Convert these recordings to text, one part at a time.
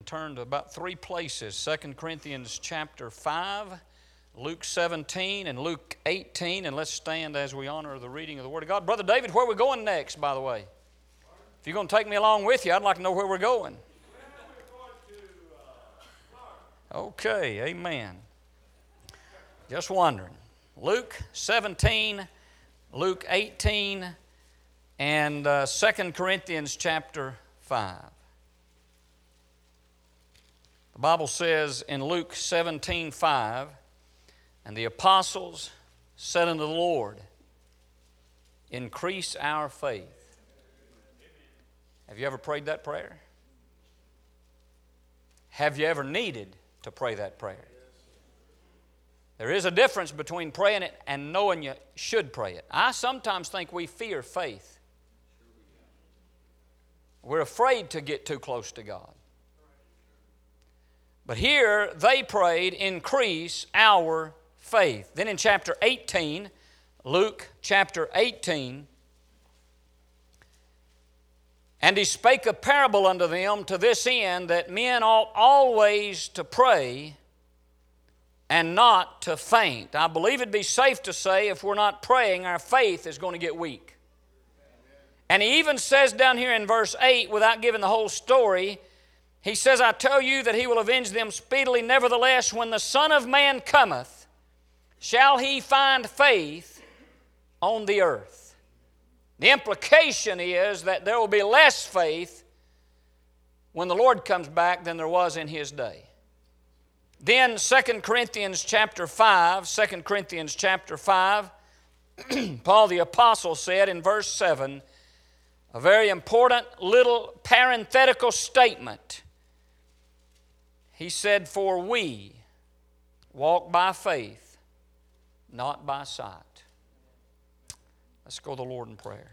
turn to about three places: 2 Corinthians chapter 5, Luke 17, and Luke 18. And let's stand as we honor the reading of the Word of God. Brother David, where are we going next, by the way? If you're going to take me along with you, I'd like to know where we're going. Okay, amen. Just wondering. Luke 17, Luke 18, and 2 Corinthians chapter 5. The Bible says in Luke 17:5, and the apostles said unto the Lord, increase our faith. Have you ever prayed that prayer? Have you ever needed to pray that prayer? There is a difference between praying it and knowing you should pray it. I sometimes think we fear faith. We're afraid to get too close to God. But here they prayed, increase our faith. Then in chapter 18, Luke chapter 18, and he spake a parable unto them to this end, that men ought always to pray and not to faint. I believe it'd be safe to say if we're not praying, our faith is going to get weak. And he even says down here in verse 8, without giving the whole story, he says, I tell you that he will avenge them speedily. Nevertheless, when the Son of Man cometh, shall he find faith on the earth? The implication is that there will be less faith when the Lord comes back than there was in His day. Then 2 Corinthians chapter 5, 2 Corinthians chapter 5, Paul the Apostle said in verse 7, a very important little parenthetical statement. He said, for we walk by faith, not by sight. Let's go to the Lord in prayer.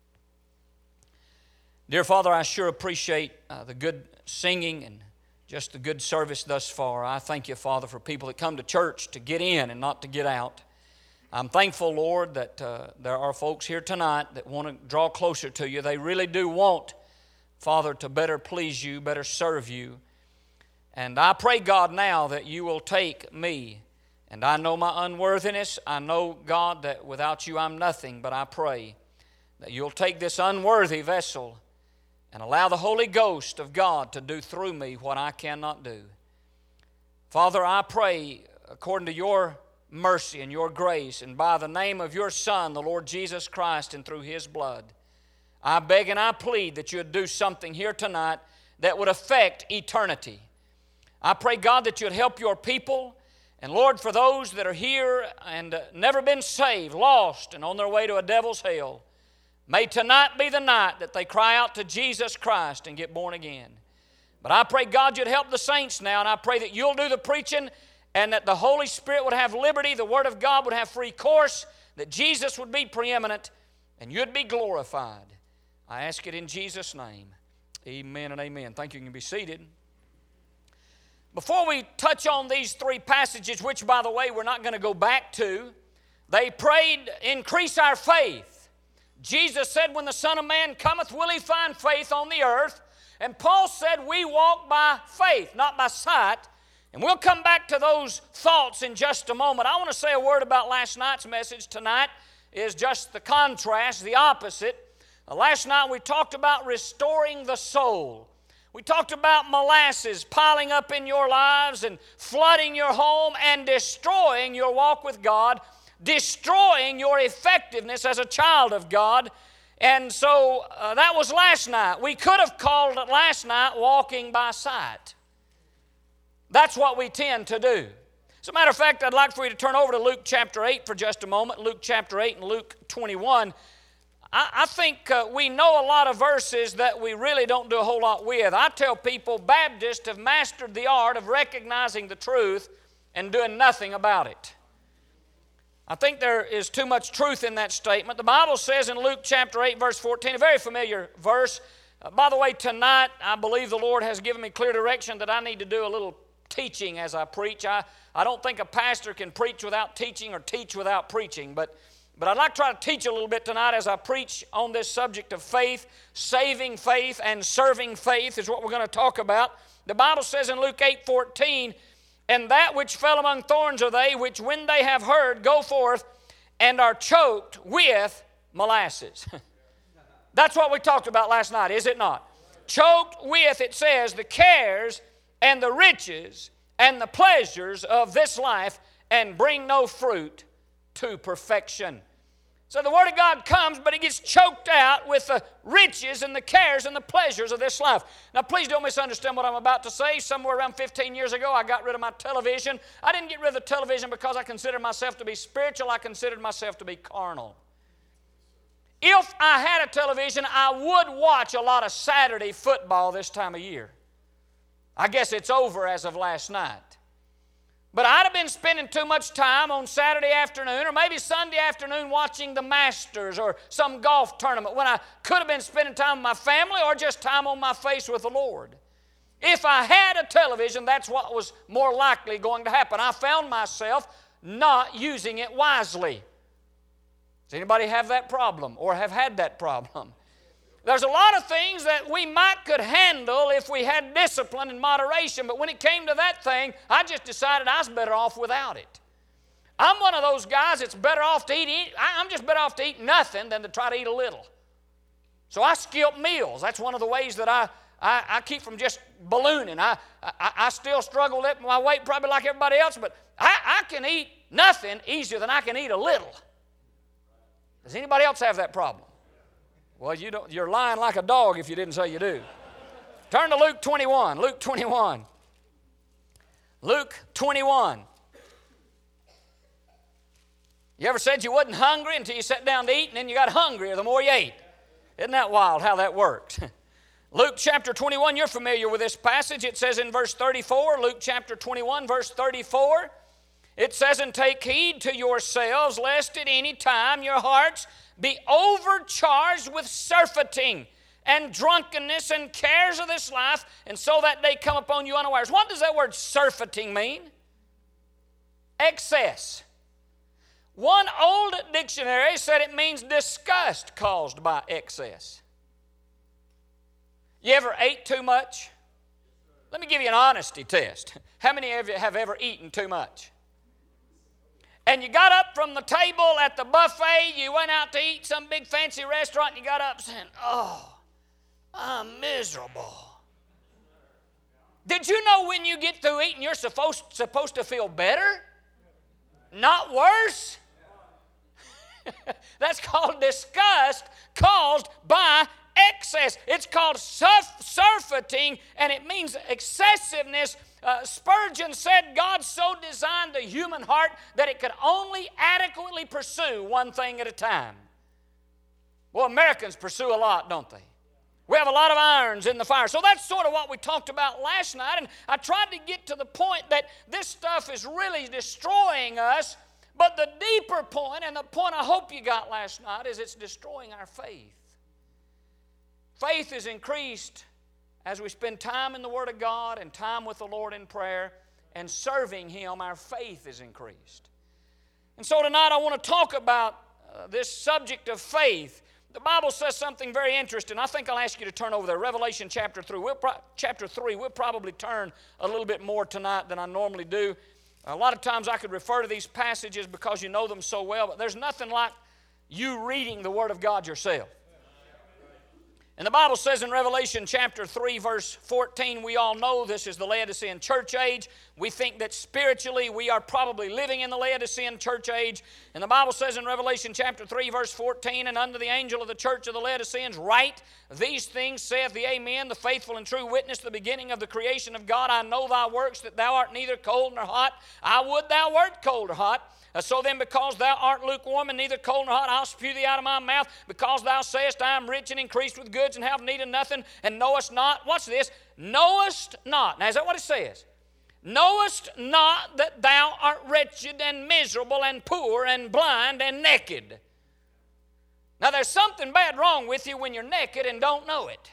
Dear Father, I sure appreciate the good singing and just the good service thus far. I thank you, Father, for people that come to church to get in and not to get out. I'm thankful, Lord, that there are folks here tonight that want to draw closer to you. They really do want, Father, to better please you, better serve you. And I pray, God, now that you will take me. And I know my unworthiness. I know, God, that without you I'm nothing. But I pray that you'll take this unworthy vessel and allow the Holy Ghost of God to do through me what I cannot do. Father, I pray according to your mercy and your grace, and by the name of your Son, the Lord Jesus Christ, and through His blood, I beg and I plead that you would do something here tonight that would affect eternity. I pray, God, that you'd help your people. And Lord, for those that are here and never been saved, lost, and on their way to a devil's hell, may tonight be the night that they cry out to Jesus Christ and get born again. But I pray, God, you'd help the saints now, and I pray that you'll do the preaching and that the Holy Spirit would have liberty, the Word of God would have free course, that Jesus would be preeminent, and you'd be glorified. I ask it in Jesus' name. Amen and amen. Thank you. You can be seated. Before we touch on these three passages, which, by the way, we're not going to go back to, they prayed, increase our faith. Jesus said, when the Son of Man cometh, will He find faith on the earth? And Paul said, we walk by faith, not by sight. And we'll come back to those thoughts in just a moment. I want to say a word about last night's message. Tonight is just the contrast, the opposite. Last night we talked about restoring the soul. We talked about molasses piling up in your lives and flooding your home and destroying your walk with God, destroying your effectiveness as a child of God. And so that was last night. We could have called it last night walking by sight. That's what we tend to do. As a matter of fact, I'd like for you to turn over to Luke chapter 8 for just a moment. Luke chapter 8 and Luke 21. I think we know a lot of verses that we really don't do a whole lot with. I tell people Baptists have mastered the art of recognizing the truth and doing nothing about it. I think there is too much truth in that statement. The Bible says in Luke chapter 8, verse 14, a very familiar verse. By the way, tonight I believe the Lord has given me clear direction that I need to do a little teaching as I preach. I don't think a pastor can preach without teaching or teach without preaching, but I'd like to try to teach a little bit tonight as I preach on this subject of faith. Saving faith and serving faith is what we're going to talk about. The Bible says in Luke 8:14, and that which fell among thorns are they, which when they have heard, go forth and are choked with molasses. That's what we talked about last night, is it not? Choked with, it says, the cares and the riches and the pleasures of this life, and bring no fruit to perfection. So the Word of God comes, but it gets choked out with the riches and the cares and the pleasures of this life. Now, please don't misunderstand what I'm about to say. Somewhere around 15 years ago, I got rid of my television. I didn't get rid of the television because I considered myself to be spiritual. I considered myself to be carnal. If I had a television, I would watch a lot of Saturday football this time of year. I guess it's over as of last night. But I'd have been spending too much time on Saturday afternoon or maybe Sunday afternoon watching the Masters or some golf tournament when I could have been spending time with my family or just time on my face with the Lord. If I had a television, that's what was more likely going to happen. I found myself not using it wisely. Does anybody have that problem or have had that problem? There's a lot of things that we could handle if we had discipline and moderation, but when it came to that thing, I just decided I was better off without it. I'm one of those guys that's better off to eat. I'm just better off to eat nothing than to try to eat a little. So I skip meals. That's one of the ways that I keep from just ballooning. I still struggle with my weight probably like everybody else, but I can eat nothing easier than I can eat a little. Does anybody else have that problem? Well, you're lying like a dog if you didn't say you do. Turn to Luke 21. Luke 21. Luke 21. You ever said you wasn't hungry until you sat down to eat, and then you got hungrier the more you ate? Isn't that wild how that works? Luke chapter 21, you're familiar with this passage. It says in verse 34, Luke chapter 21, verse 34, it says, and take heed to yourselves, lest at any time your hearts be overcharged with surfeiting and drunkenness and cares of this life, and so that day come upon you unawares. What does that word surfeiting mean? Excess. One old dictionary said it means disgust caused by excess. You ever ate too much? Let me give you an honesty test. How many of you have ever eaten too much? And you got up from the table at the buffet, you went out to eat some big fancy restaurant, and you got up saying, oh, I'm miserable. Did you know when you get through eating, you're supposed to feel better? Not worse? That's called disgust caused by excess. It's called surfeiting, and it means excessiveness. Spurgeon said God so designed the human heart that it could only adequately pursue one thing at a time. Well, Americans pursue a lot, don't they? We have a lot of irons in the fire. So that's sort of what we talked about last night, and I tried to get to the point that this stuff is really destroying us, but the deeper point, and the point I hope you got last night, is it's destroying our faith. Faith is increased as we spend time in the Word of God and time with the Lord in prayer and serving Him. Our faith is increased. And so tonight I want to talk about this subject of faith. The Bible says something very interesting. I think I'll ask you to turn over there. Revelation chapter 3. Chapter 3, we'll probably turn a little bit more tonight than I normally do. A lot of times I could refer to these passages because you know them so well, but there's nothing like you reading the Word of God yourself. And the Bible says in Revelation chapter 3, verse 14, we all know this is the Laodicean church age. We think that spiritually we are probably living in the Laodicean church age. And the Bible says in Revelation chapter 3, verse 14, and unto the angel of the church of the Laodiceans write, these things saith the Amen, the faithful and true witness, the beginning of the creation of God. I know thy works, that thou art neither cold nor hot. I would thou wert cold or hot. So then, because thou art lukewarm and neither cold nor hot, I'll spew thee out of my mouth. Because thou sayest, I am rich and increased with goods and have need of nothing, and knowest not. Watch this. Knowest not. Now, is that what it says? Knowest not that thou art wretched and miserable and poor and blind and naked. Now, there's something bad wrong with you when you're naked and don't know it.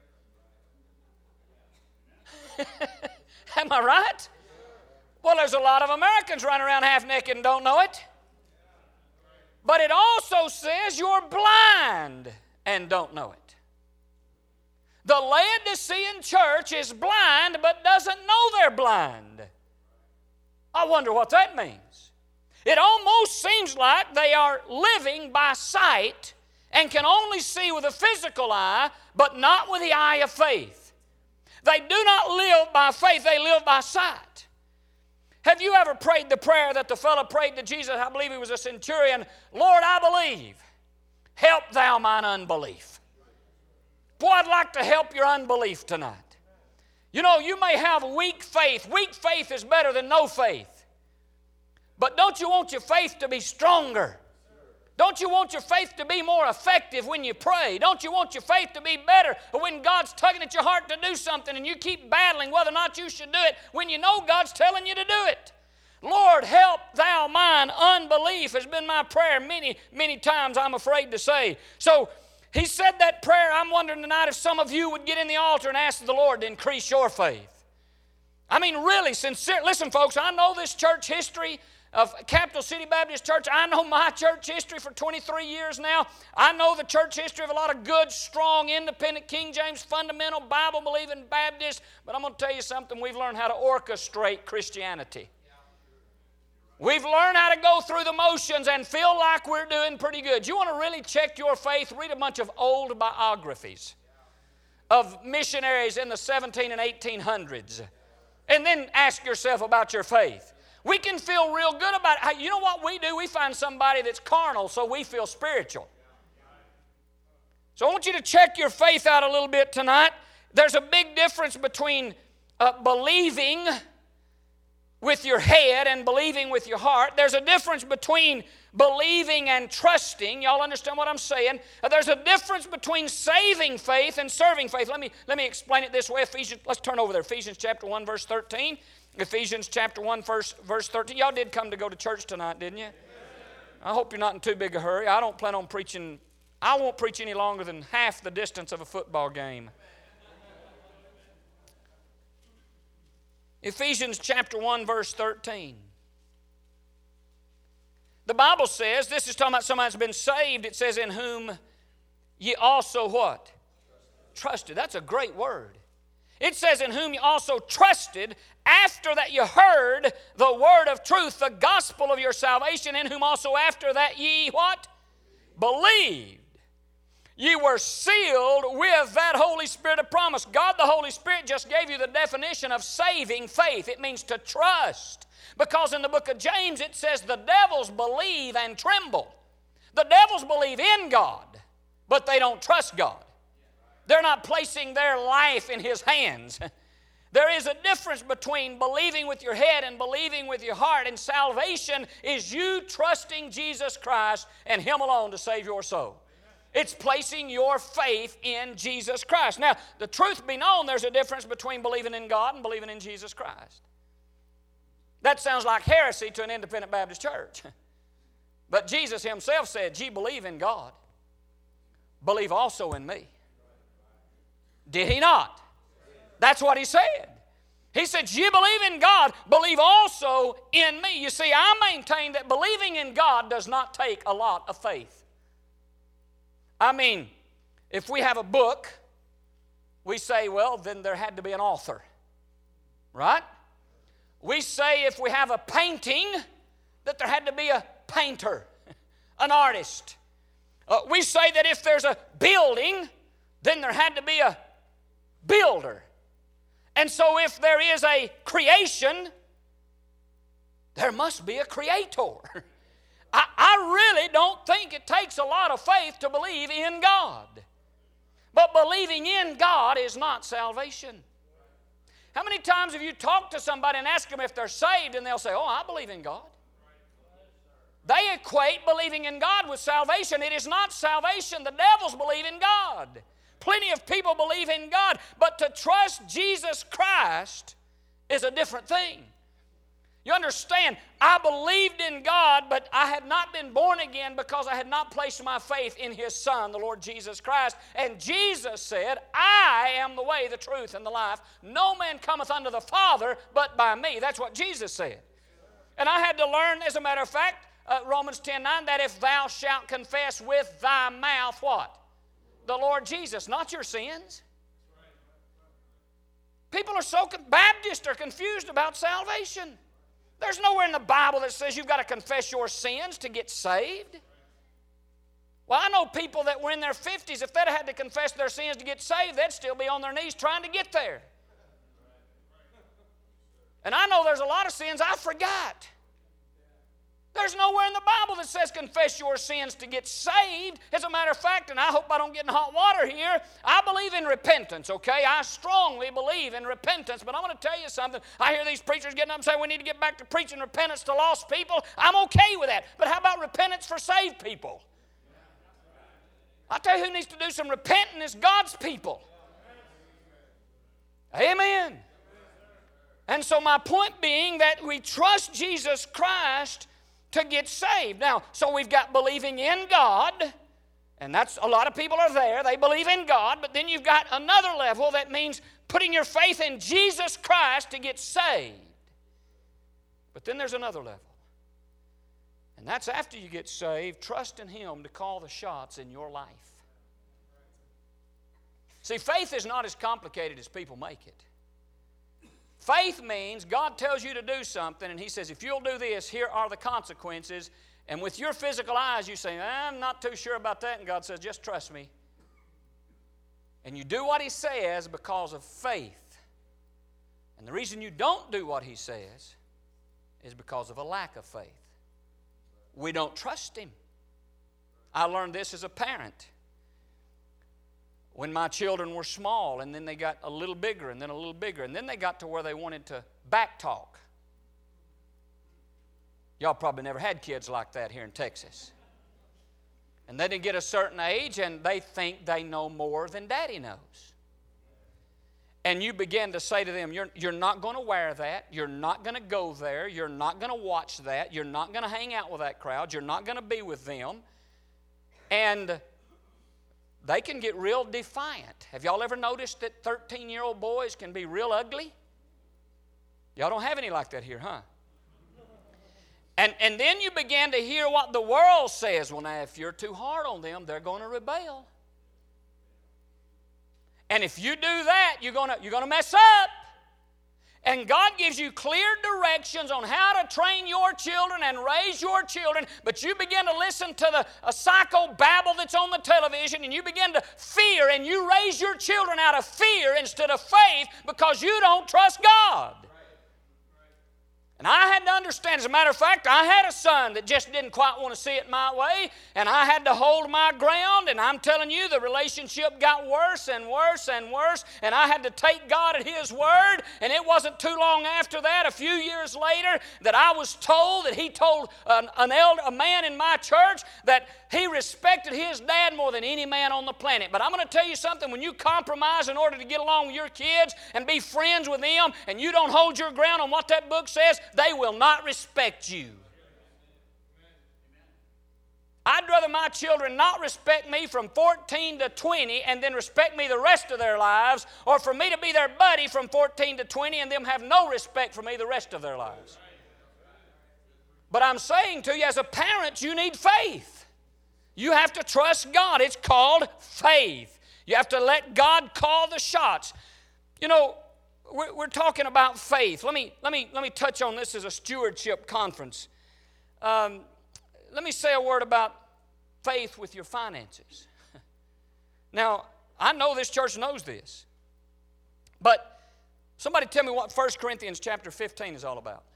Am I right? Well, there's a lot of Americans running around half naked and don't know it. But it also says you're blind and don't know it. The Laodicean church is blind but doesn't know they're blind. I wonder what that means. It almost seems like they are living by sight and can only see with a physical eye, but not with the eye of faith. They do not live by faith, they live by sight. Have you ever prayed the prayer that the fellow prayed to Jesus? I believe he was a centurion. Lord, I believe. Help thou mine unbelief. Boy, I'd like to help your unbelief tonight. You know, you may have weak faith. Weak faith is better than no faith. But don't you want your faith to be stronger? Don't you want your faith to be more effective when you pray? Don't you want your faith to be better when God's tugging at your heart to do something and you keep battling whether or not you should do it when you know God's telling you to do it? Lord, help thou mine unbelief has been my prayer many times, I'm afraid to say. So he said that prayer. I'm wondering tonight if some of you would get in the altar and ask the Lord to increase your faith. I mean, really sincere. Listen, folks, I know this church history of Capital City Baptist Church. I know my church history for 23 years now. I know the church history of a lot of good, strong, independent, King James, fundamental, Bible-believing Baptists. But I'm going to tell you something. We've learned how to orchestrate Christianity. We've learned how to go through the motions and feel like we're doing pretty good. You want to really check your faith? Read a bunch of old biographies of missionaries in the 17 and 1800s. And then ask yourself about your faith. We can feel real good about it. You know what we do? We find somebody that's carnal so we feel spiritual. So I want you to check your faith out a little bit tonight. There's a big difference between believing with your head and believing with your heart. There's a difference between believing and trusting. Y'all understand what I'm saying? There's a difference between saving faith and serving faith. Let me explain it this way. Let's turn over there. Ephesians chapter 1, verse 13. Ephesians chapter 1, verse 13. Y'all did come to go to church tonight, didn't you? I hope you're not in too big a hurry. I don't plan on preaching. I won't preach any longer than half the distance of a football game. Ephesians chapter 1, verse 13. The Bible says, this is talking about somebody that's been saved. It says, in whom ye also what? Trusted. That's a great word. It says, in whom ye also trusted, after that you heard the word of truth, the gospel of your salvation, in whom also after that ye what? Believed. Ye were sealed with that Holy Spirit of promise. God the Holy Spirit just gave you the definition of saving faith. It means to trust. Because in the book of James it says the devils believe and tremble. The devils believe in God, but they don't trust God. They're not placing their life in His hands. There is a difference between believing with your head and believing with your heart. And salvation is you trusting Jesus Christ and Him alone to save your soul. It's placing your faith in Jesus Christ. Now, the truth be known, there's a difference between believing in God and believing in Jesus Christ. That sounds like heresy to an independent Baptist church. But Jesus Himself said, ye believe in God, believe also in me. Did He not? That's what He said. He said, ye believe in God, believe also in me. You see, I maintain that believing in God does not take a lot of faith. I mean, if we have a book, we say, well, then there had to be an author, right? We say if we have a painting, that there had to be a painter, an artist. We say that if there's a building, then there had to be a builder. And so if there is a creation, there must be a creator. I really don't think it takes a lot of faith to believe in God. But believing in God is not salvation. How many times have you talked to somebody and asked them if they're saved and they'll say, oh, I believe in God? They equate believing in God with salvation. It is not salvation. The devils believe in God. Plenty of people believe in God. But to trust Jesus Christ is a different thing. You understand, I believed in God, but I had not been born again because I had not placed my faith in His Son, the Lord Jesus Christ. And Jesus said, I am the way, the truth, and the life. No man cometh unto the Father but by me. That's what Jesus said. And I had to learn, as a matter of fact, Romans 10:9, that if thou shalt confess with thy mouth what? The Lord Jesus, not your sins. People are Baptists are confused about salvation. There's nowhere in the Bible that says you've got to confess your sins to get saved. Well, I know people that were in their 50s, if they'd had to confess their sins to get saved, they'd still be on their knees trying to get there. And I know there's a lot of sins I forgot. There's nowhere in the Bible that says confess your sins to get saved. As a matter of fact, and I hope I don't get in hot water here, I believe in repentance, okay? I strongly believe in repentance, but I'm going to tell you something. I hear these preachers getting up and saying we need to get back to preaching repentance to lost people. I'm okay with that. But how about repentance for saved people? I'll tell you who needs to do some repenting is God's people. Amen. And so my point being that we trust Jesus Christ to get saved. Now, so we've got believing in God, and that's a lot of people are there. They believe in God, but then you've got another level that means putting your faith in Jesus Christ to get saved. But then there's another level. And that's after you get saved, trust in Him to call the shots in your life. See, faith is not as complicated as people make it. Faith means God tells you to do something, and He says, if you'll do this, here are the consequences. And with your physical eyes, you say, I'm not too sure about that. And God says, just trust me. And you do what He says because of faith. And the reason you don't do what He says is because of a lack of faith. We don't trust Him. I learned this as a parent. When my children were small, and then they got a little bigger, and then a little bigger, and then they got to where they wanted to back talk. Y'all probably never had kids like that here in Texas. And then they get a certain age, and they think they know more than Daddy knows. And you begin to say to them, you're not going to wear that, you're not going to go there, you're not going to watch that, you're not going to hang out with that crowd, you're not going to be with them. And they can get real defiant. Have y'all ever noticed that 13-year-old boys can be real ugly? Y'all don't have any like that here, huh? And then you begin to hear what the world says. Well, now, if you're too hard on them, they're going to rebel. And if you do that, you're going to mess up. And God gives you clear directions on how to train your children and raise your children, but you begin to listen to a psycho babble that's on the television, and you begin to fear, and you raise your children out of fear instead of faith because you don't trust God. And I had to understand, as a matter of fact, I had a son that just didn't quite want to see it my way, and I had to hold my ground, and I'm telling you, the relationship got worse and worse and worse, and I had to take God at His word, and it wasn't too long after that, a few years later, that I was told that he told a man in my church that he respected his dad more than any man on the planet. But I'm going to tell you something, when you compromise in order to get along with your kids and be friends with them, and you don't hold your ground on what that book says, they will not respect you. I'd rather my children not respect me from 14 to 20 and then respect me the rest of their lives, or for me to be their buddy from 14 to 20 and them have no respect for me the rest of their lives. But I'm saying to you, as a parent, you need faith. You have to trust God. It's called faith. You have to let God call the shots. You know, we're talking about faith. Let me touch on this as a stewardship conference. Let me say a word about faith with your finances. Now, I know this church knows this, but somebody tell me what 1 Corinthians chapter 15 is all about.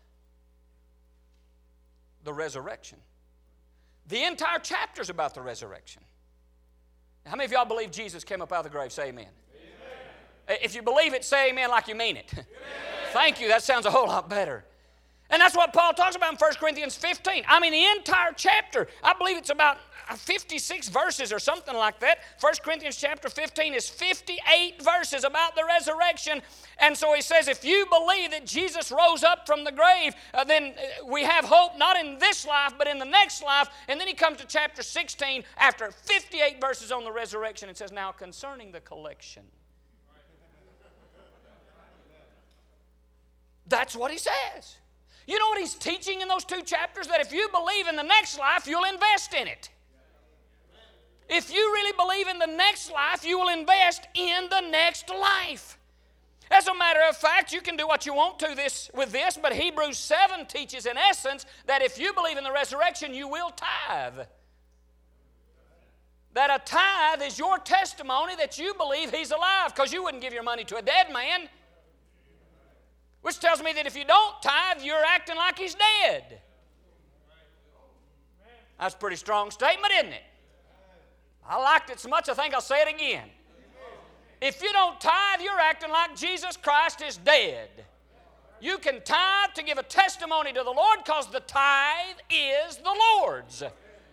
The resurrection. The entire chapter is about the resurrection. How many of y'all believe Jesus came up out of the grave? Say amen. Amen. If you believe it, say amen like you mean it. Amen. Thank you. That sounds a whole lot better. And that's what Paul talks about in 1 Corinthians 15. I mean, the entire chapter, I believe it's about 56 verses or something like that. 1 Corinthians chapter 15 is 58 verses about the resurrection. And so he says, if you believe that Jesus rose up from the grave, then we have hope not in this life, but in the next life. And then he comes to chapter 16 after 58 verses on the resurrection and says, now concerning the collection. That's what he says. You know what he's teaching in those two chapters? That if you believe in the next life, you'll invest in it. If you really believe in the next life, you will invest in the next life. As a matter of fact, you can do what you want to with this, but Hebrews 7 teaches in essence that if you believe in the resurrection, you will tithe. That a tithe is your testimony that you believe He's alive, because you wouldn't give your money to a dead man. Which tells me that if you don't tithe, you're acting like He's dead. That's a pretty strong statement, isn't it? I liked it so much I think I'll say it again. If you don't tithe, you're acting like Jesus Christ is dead. You can tithe to give a testimony to the Lord, because the tithe is the Lord's.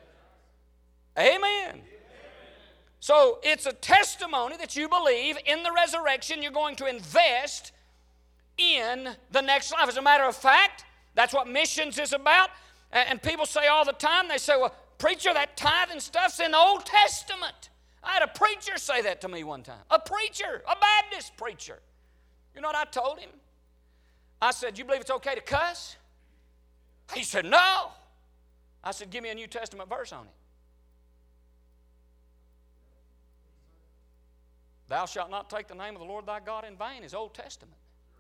Amen. So it's a testimony that you believe in the resurrection. You're going to invest in the next life. As a matter of fact, that's what missions is about. And people say all the time, they say, well, preacher, that tithing stuff's in the Old Testament. I had a preacher say that to me one time. A preacher, a Baptist preacher. You know what I told him? I said, you believe it's okay to cuss? He said, no. I said, give me a New Testament verse on it. Thou shalt not take the name of the Lord thy God in vain is Old Testament.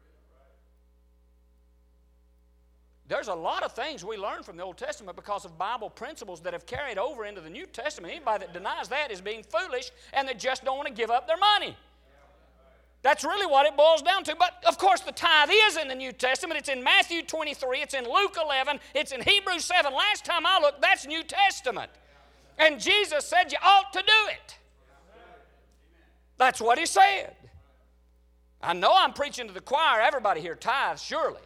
There's a lot of things we learn from the Old Testament because of Bible principles that have carried over into the New Testament. Anybody that denies that is being foolish, and they just don't want to give up their money. That's really what it boils down to. But, of course, the tithe is in the New Testament. It's in Matthew 23. It's in Luke 11. It's in Hebrews 7. Last time I looked, that's New Testament. And Jesus said you ought to do it. That's what He said. I know I'm preaching to the choir. Everybody here tithes, surely.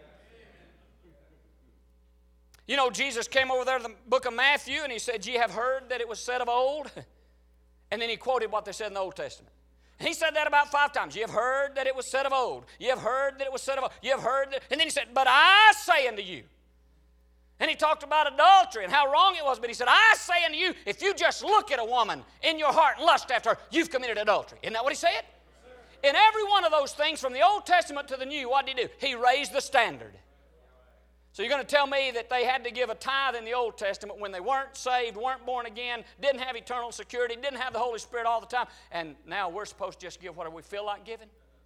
You know, Jesus came over there to the book of Matthew and He said, ye have heard that it was said of old. And then He quoted what they said in the Old Testament. He said that about 5 times. Ye have heard that it was said of old. Ye have heard that it was said of old. Ye have heard that. And then He said, but I say unto you. And He talked about adultery and how wrong it was. But He said, I say unto you, if you just look at a woman in your heart and lust after her, you've committed adultery. Isn't that what He said? In every one of those things, from the Old Testament to the New, what did He do? He raised the standard. So you're going to tell me that they had to give a tithe in the Old Testament when they weren't saved, weren't born again, didn't have eternal security, didn't have the Holy Spirit all the time, and now we're supposed to just give whatever we feel like giving?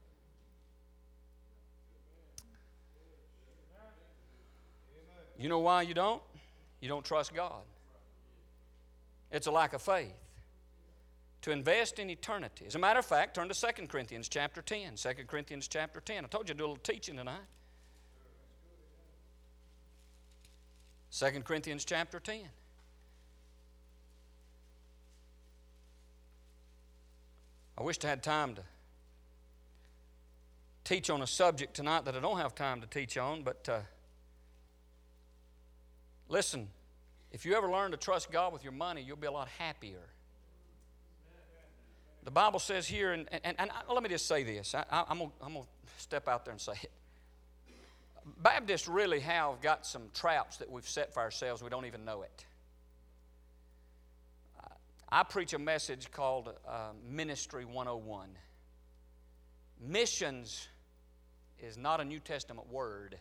You know why you don't? You don't trust God. It's a lack of faith. To invest in eternity. As a matter of fact, turn to 2 Corinthians chapter 10. 2 Corinthians chapter 10. I told you to do a little teaching tonight. 2 Corinthians chapter 10. I wished I had time to teach on a subject tonight that I don't have time to teach on, but listen, if you ever learn to trust God with your money, you'll be a lot happier. The Bible says here, and let me just say this. I'm going to step out there and say it. Baptists really have got some traps that we've set for ourselves. We don't even know it. I preach a message called Ministry 101. Missions is not a New Testament word.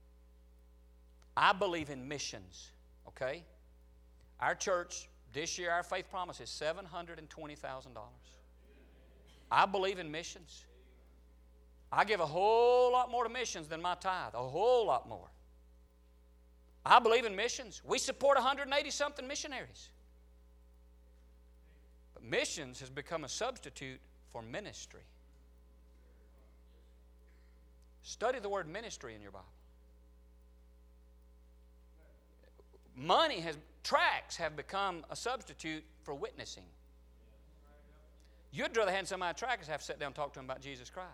I believe in missions, okay? Our church, this year, our faith promise is $720,000. I believe in missions. I give a whole lot more to missions than my tithe, a whole lot more. I believe in missions. We support 180-something missionaries. But missions has become a substitute for ministry. Study the word ministry in your Bible. Tracts have become a substitute for witnessing. You'd rather have somebody tract have to sit down and talk to them about Jesus Christ.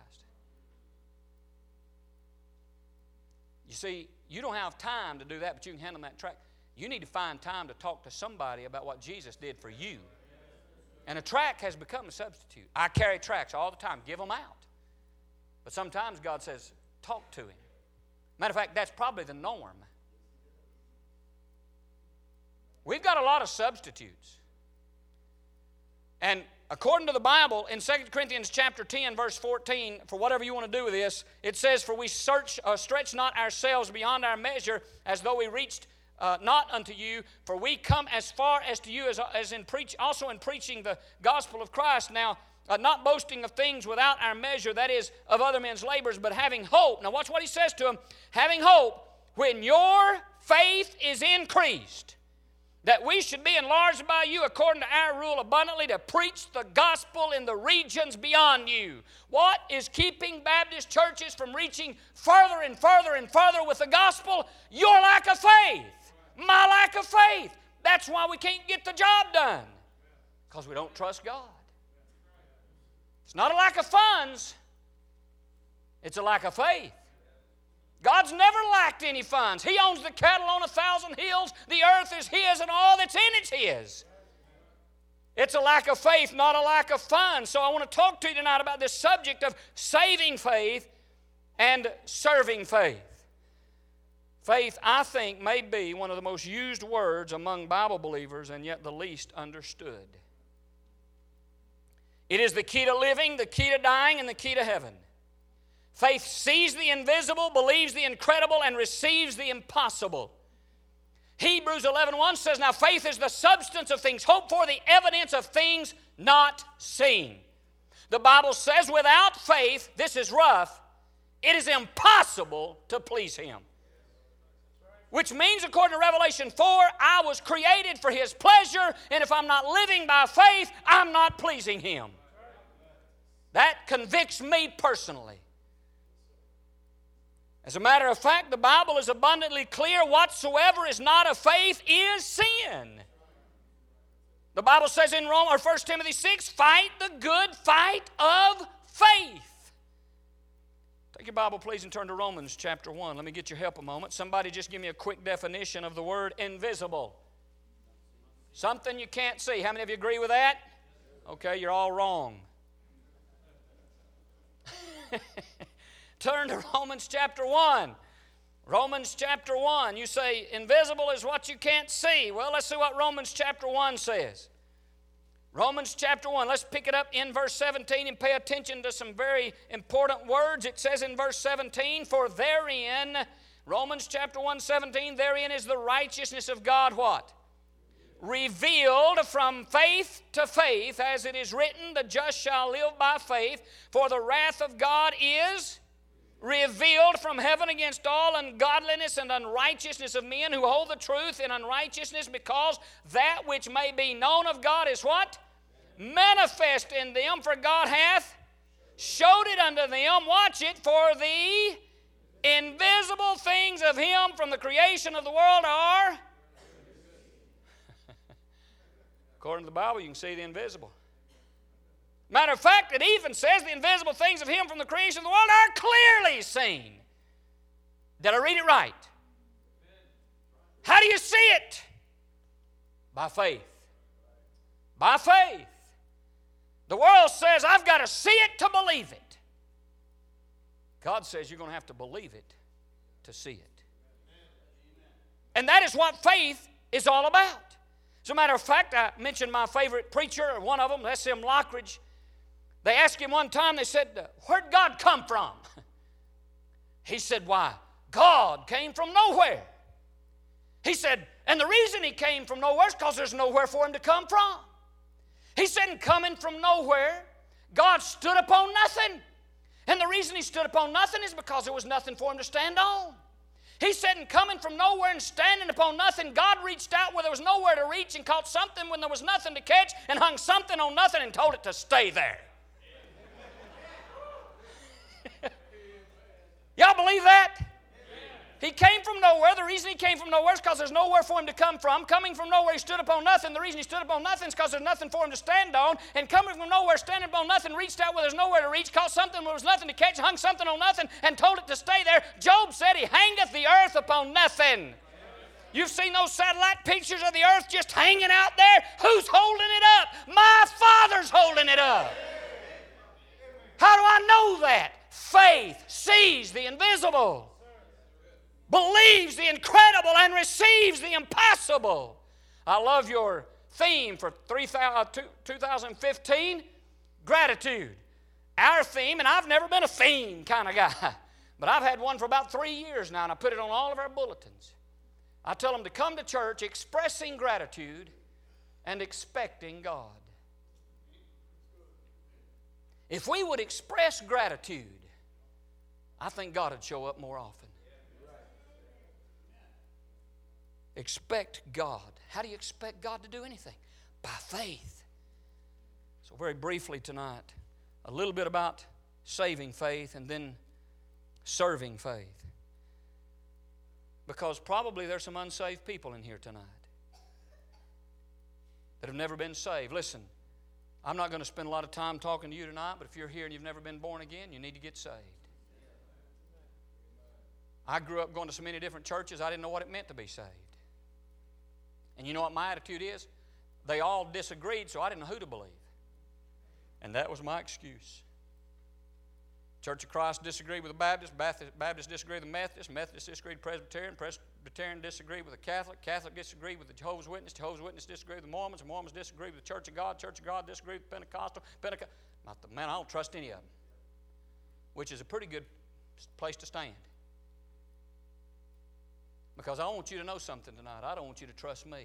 You see, you don't have time to do that, but you can hand them that tract. You need to find time to talk to somebody about what Jesus did for you. And a tract has become a substitute. I carry tracts all the time. Give them out. But sometimes God says, talk to Him. Matter of fact, that's probably the norm. We've got a lot of substitutes. And according to the Bible, in 2 Corinthians chapter 10, verse 14, for whatever you want to do with this, it says, for we stretch not ourselves beyond our measure, as though we reached not unto you, for we come as far as to you, also in preaching the gospel of Christ. Now, not boasting of things without our measure, that is, of other men's labors, but having hope. Now watch what he says to them. Having hope, when your faith is increased, that we should be enlarged by you according to our rule abundantly to preach the gospel in the regions beyond you. What is keeping Baptist churches from reaching further and further and further with the gospel? Your lack of faith. My lack of faith. That's why we can't get the job done. Because we don't trust God. It's not a lack of funds. It's a lack of faith. God's never lacked any funds. He owns the cattle on 1,000 hills. The earth is His and all that's in it's His. It's a lack of faith, not a lack of funds. So I want to talk to you tonight about this subject of saving faith and serving faith. Faith, I think, may be one of the most used words among Bible believers and yet the least understood. It is the key to living, the key to dying, and the key to heaven. Faith sees the invisible, believes the incredible, and receives the impossible. Hebrews 11:1 says, now faith is the substance of things hoped for, the evidence of things not seen. The Bible says without faith, this is rough, it is impossible to please Him. Which means, according to Revelation 4, I was created for His pleasure, and if I'm not living by faith, I'm not pleasing Him. That convicts me personally. As a matter of fact, the Bible is abundantly clear, whatsoever is not of faith is sin. The Bible says in 1 Timothy 6, fight the good fight of faith. Take your Bible, please, and turn to Romans chapter 1. Let me get your help a moment. Somebody just give me a quick definition of the word invisible. Something you can't see. How many of you agree with that? Okay, you're all wrong. Turn to Romans chapter 1. Romans chapter 1. You say invisible is what you can't see. Well, let's see what Romans chapter 1 says. Romans chapter 1. Let's pick it up in verse 17 and pay attention to some very important words. It says in verse 17, for therein, Romans chapter 1, 17, therein is the righteousness of God what? Revealed from faith to faith, as it is written, the just shall live by faith, for the wrath of God is revealed from heaven against all ungodliness and unrighteousness of men who hold the truth in unrighteousness, because that which may be known of God is what? Manifest in them, for God hath showed it unto them, watch it, for the invisible things of Him from the creation of the world are, according to the Bible, you can see the invisible. Matter of fact, it even says the invisible things of Him from the creation of the world are clearly seen. Did I read it right? How do you see it? By faith. By faith. The world says, I've got to see it to believe it. God says you're going to have to believe it to see it. And that is what faith is all about. As a matter of fact, I mentioned my favorite preacher, or one of them, S.M. Lockridge. They asked him one time, they said, where'd God come from? He said, why, God came from nowhere. He said, and the reason He came from nowhere is because there's nowhere for Him to come from. He said, and coming from nowhere, God stood upon nothing. And the reason He stood upon nothing is because there was nothing for Him to stand on. He said, and coming from nowhere and standing upon nothing, God reached out where there was nowhere to reach and caught something when there was nothing to catch and hung something on nothing and told it to stay there. Y'all believe that? He came from nowhere. The reason He came from nowhere is because there's nowhere for Him to come from. Coming from nowhere, He stood upon nothing. The reason He stood upon nothing is because there's nothing for Him to stand on. And coming from nowhere, standing upon nothing, reached out where there's nowhere to reach, caught something where there was nothing to catch, hung something on nothing, and told it to stay there. Job said He hangeth the earth upon nothing. You've seen those satellite pictures of the earth just hanging out there? Who's holding it up? My Father's holding it up. How do I know that? Faith sees the invisible, believes the incredible, and receives the impossible. I love your theme for 2015, gratitude. Our theme, and I've never been a theme kind of guy, but I've had one for about 3 years now, and I put it on all of our bulletins. I tell them to come to church expressing gratitude and expecting God. If we would express gratitude, I think God would show up more often. Expect God. How do you expect God to do anything? By faith. So very briefly tonight, a little bit about saving faith and then serving faith. Because probably there's some unsaved people in here tonight that have never been saved. Listen, I'm not going to spend a lot of time talking to you tonight, but if you're here and you've never been born again, you need to get saved. I grew up going to so many different churches, I didn't know what it meant to be saved. And you know what my attitude is? They all disagreed, so I didn't know who to believe. And that was my excuse. Church of Christ disagreed with the Baptist, Baptist disagreed with the Methodist, Methodist disagreed with Presbyterian, Presbyterian disagreed with the Catholic, Catholic disagreed with the Jehovah's Witness, Jehovah's Witness disagreed with the Mormons disagreed with the Church of God disagreed with the Pentecostal, man, I don't trust any of them, which is a pretty good place to stand. Because I want you to know something tonight. I don't want you to trust me.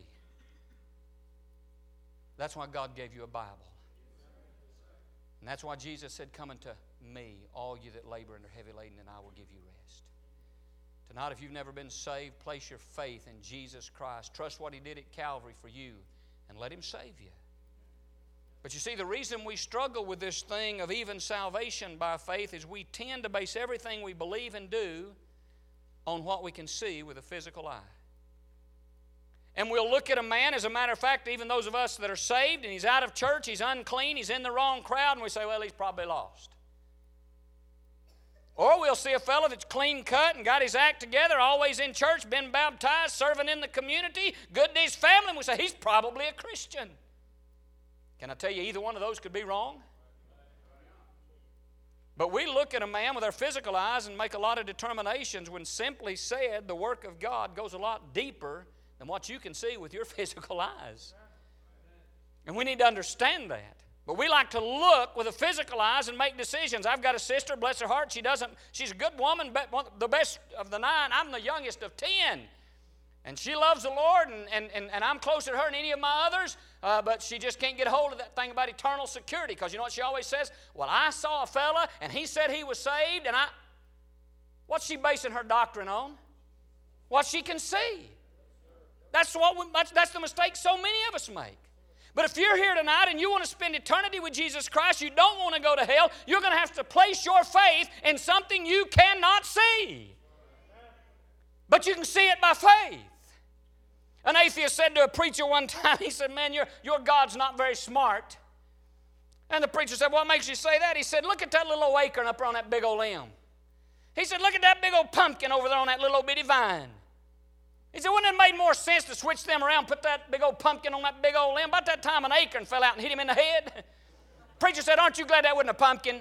That's why God gave you a Bible. And that's why Jesus said, "Come unto me, all you that labor and are heavy laden, and I will give you rest." Tonight, if you've never been saved, place your faith in Jesus Christ. Trust what He did at Calvary for you, and let Him save you. But you see, the reason we struggle with this thing of even salvation by faith is we tend to base everything we believe and do on what we can see with a physical eye. And we'll look at a man, as a matter of fact, even those of us that are saved, and he's out of church, he's unclean, he's in the wrong crowd, and we say, well, he's probably lost. Or we'll see a fellow that's clean cut and got his act together, always in church, been baptized, serving in the community, good to his family, and we say, he's probably a Christian. Can I tell you, either one of those could be wrong? But we look at a man with our physical eyes and make a lot of determinations when simply said the work of God goes a lot deeper than what you can see with your physical eyes. And we need to understand that. But we like to look with the physical eyes and make decisions. I've got a sister, bless her heart, she's a good woman, the best of the 9. I'm the youngest of 10. And she loves the Lord, and I'm closer to her than any of my others, but she just can't get a hold of that thing about eternal security, because you know what she always says? Well, I saw a fella, and he said he was saved, and what's she basing her doctrine on? What she can see. That's the mistake so many of us make. But if you're here tonight and you want to spend eternity with Jesus Christ, you don't want to go to hell, you're going to have to place your faith in something you cannot see. But you can see it by faith. An atheist said to a preacher one time, he said, man, your God's not very smart. And the preacher said, what makes you say that? He said, look at that little old acorn up there on that big old limb. He said, look at that big old pumpkin over there on that little old bitty vine. He said, wouldn't it have made more sense to switch them around, put that big old pumpkin on that big old limb? About that time an acorn fell out and hit him in the head. Preacher said, aren't you glad that wasn't a pumpkin?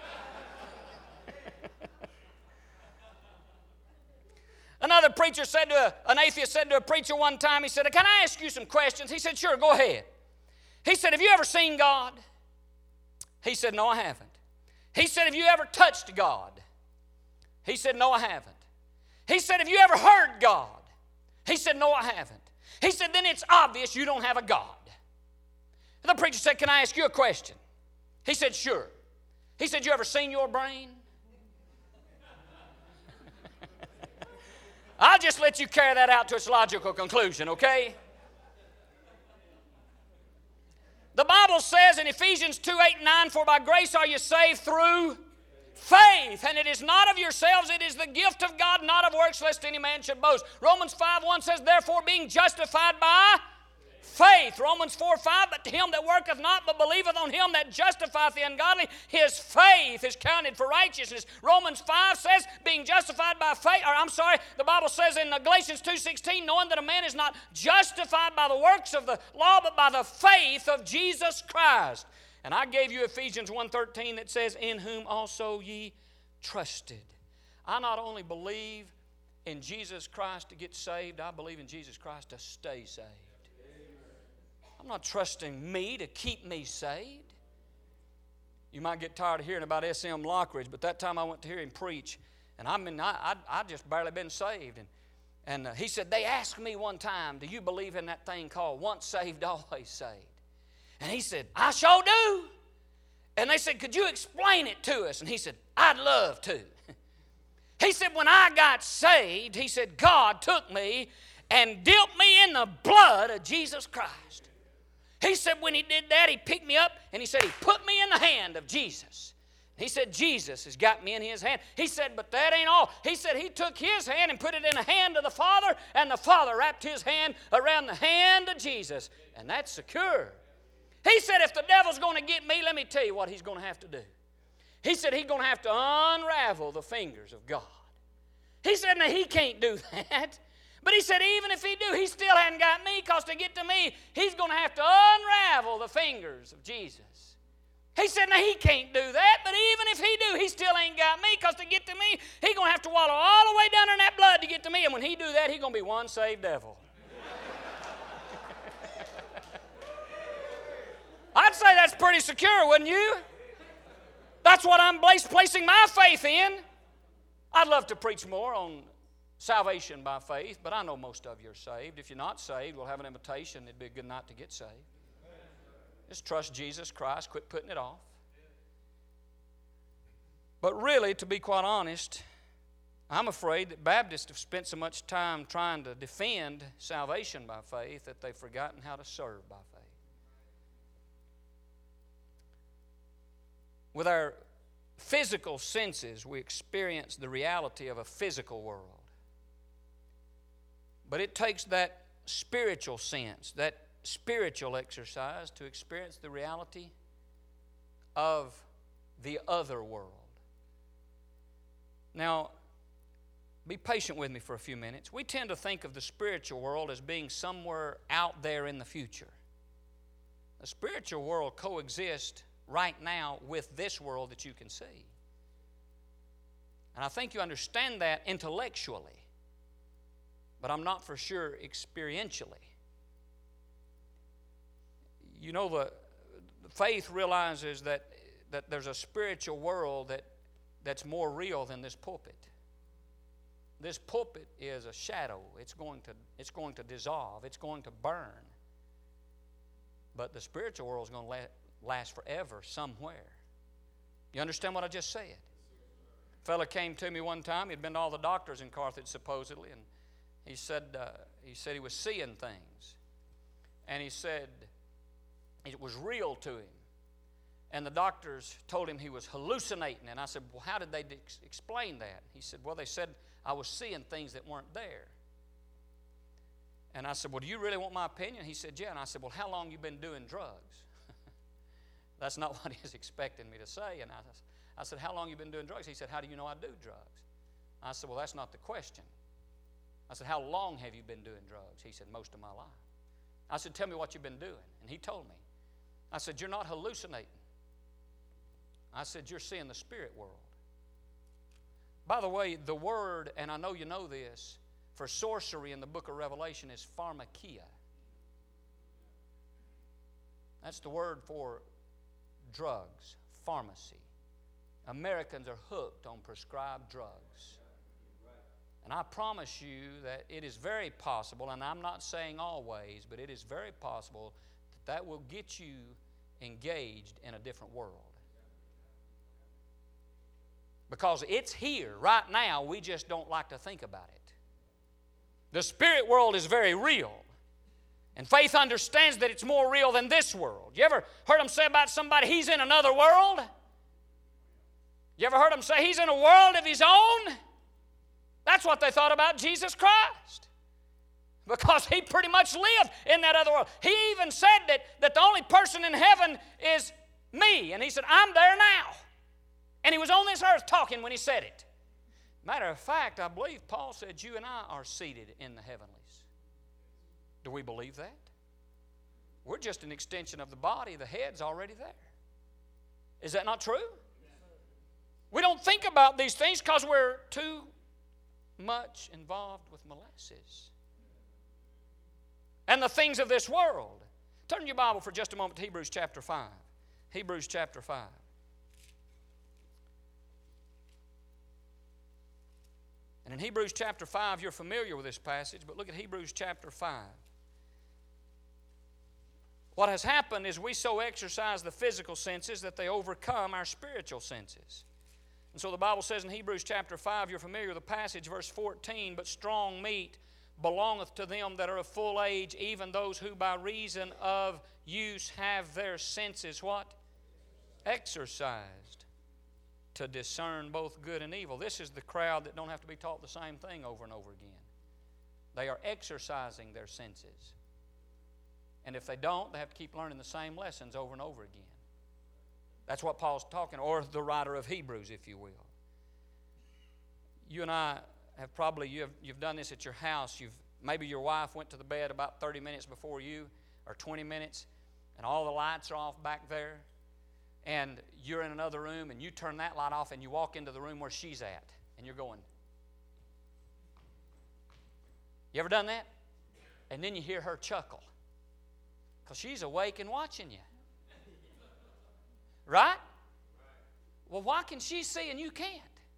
Another preacher an atheist said to a preacher one time, he said, can I ask you some questions? He said, sure, go ahead. He said, have you ever seen God? He said, no, I haven't. He said, have you ever touched God? He said, no, I haven't. He said, have you ever heard God? He said, no, I haven't. He said, then it's obvious you don't have a God. And the preacher said, can I ask you a question? He said, sure. He said, you ever seen your brain? I'll just let you carry that out to its logical conclusion, okay? The Bible says in Ephesians 2:8-9, for by grace are you saved through faith, and it is not of yourselves, it is the gift of God, not of works, lest any man should boast. Romans 5:1 says, therefore being justified by faith. Romans 4:5, but to him that worketh not, but believeth on him that justifieth the ungodly, his faith is counted for righteousness. Romans 5 says, being justified by faith, the Bible says in Galatians 2:16, knowing that a man is not justified by the works of the law, but by the faith of Jesus Christ. And I gave you Ephesians 1:13 that says, in whom also ye trusted. I not only believe in Jesus Christ to get saved, I believe in Jesus Christ to stay saved. I'm not trusting me to keep me saved. You might get tired of hearing about S.M. Lockridge, but that time I went to hear him preach, and I just barely been saved. And he said, they asked me one time, do you believe in that thing called once saved, always saved? And he said, I sure do. And they said, could you explain it to us? And he said, I'd love to. He said, when I got saved, he said, God took me and dipped me in the blood of Jesus Christ. He said when he did that, he picked me up and he said he put me in the hand of Jesus. He said, Jesus has got me in his hand. He said, but that ain't all. He said he took his hand and put it in the hand of the Father, and the Father wrapped his hand around the hand of Jesus. And that's secure. He said, if the devil's going to get me, let me tell you what he's going to have to do. He said he's going to have to unravel the fingers of God. He said, now he can't do that. But he said, even if he do, he still hadn't got me, because to get to me, he's going to have to unravel the fingers of Jesus. He said, now he can't do that, but even if he do, he still ain't got me, because to get to me, he's going to have to wallow all the way down in that blood to get to me. And when he do that, he's going to be one saved devil. I'd say that's pretty secure, wouldn't you? That's what I'm placing my faith in. I'd love to preach more on salvation by faith, but I know most of you are saved. If you're not saved, we'll have an invitation. It'd be a good night to get saved. Just trust Jesus Christ. Quit putting it off. But really, to be quite honest, I'm afraid that Baptists have spent so much time trying to defend salvation by faith that they've forgotten how to serve by faith. With our physical senses, we experience the reality of a physical world. But it takes that spiritual sense, that spiritual exercise, to experience the reality of the other world. Now, be patient with me for a few minutes. We tend to think of the spiritual world as being somewhere out there in the future. The spiritual world coexists right now with this world that you can see. And I think you understand that intellectually, but I'm not for sure experientially. You know, the faith realizes that there's a spiritual world that's more real than this pulpit. This pulpit is a shadow. It's going to dissolve. It's going to burn. But the spiritual world is going to last forever somewhere. You understand what I just said? A fella came to me one time. He'd been to all the doctors in Carthage supposedly, and he said he was seeing things, and he said it was real to him. And the doctors told him he was hallucinating. And I said, well, how did they explain that? He said, well, they said I was seeing things that weren't there. And I said, well, do you really want my opinion? He said, yeah. And I said, well, how long you been doing drugs? That's not what he was expecting me to say. And I said, how long you been doing drugs? He said, how do you know I do drugs? I said, well, that's not the question. I said, how long have you been doing drugs? He said, most of my life. I said, tell me what you've been doing. And he told me. I said, you're not hallucinating. I said, you're seeing the spirit world. By the way, the word, and I know you know this, for sorcery in the book of Revelation is pharmakia. That's the word for drugs, pharmacy. Americans are hooked on prescribed drugs. And I promise you that it is very possible, and I'm not saying always, but it is very possible that will get you engaged in a different world. Because it's here right now, we just don't like to think about it. The spirit world is very real. And faith understands that it's more real than this world. You ever heard them say about somebody, he's in another world? You ever heard them say he's in a world of his own? That's what they thought about Jesus Christ. Because he pretty much lived in that other world. He even said that the only person in heaven is me. And he said, I'm there now. And he was on this earth talking when he said it. Matter of fact, I believe Paul said you and I are seated in the heavenlies. Do we believe that? We're just an extension of the body. The head's already there. Is that not true? We don't think about these things because we're too much involved with molasses and the things of this world. Turn your Bible for just a moment to Hebrews chapter 5. Hebrews chapter 5. And in Hebrews chapter 5, you're familiar with this passage, but look at Hebrews chapter 5. what has happened is we so exercise the physical senses that they overcome our spiritual senses. And so the Bible says in Hebrews chapter 5, you're familiar with the passage, verse 14, but strong meat belongeth to them that are of full age, even those who by reason of use have their senses, what? Exercised to discern both good and evil. This is the crowd that don't have to be taught the same thing over and over again. They are exercising their senses. And if they don't, they have to keep learning the same lessons over and over again. That's what Paul's talking, or the writer of Hebrews, if you will. You and I have probably, you've done this at your house. Maybe your wife went to the bed about 30 minutes before you, or 20 minutes, and all the lights are off back there, and you're in another room, and you turn that light off, and you walk into the room where she's at, and you're going. You ever done that? And then you hear her chuckle, because she's awake and watching you. Right? Well, why can she see and you can't?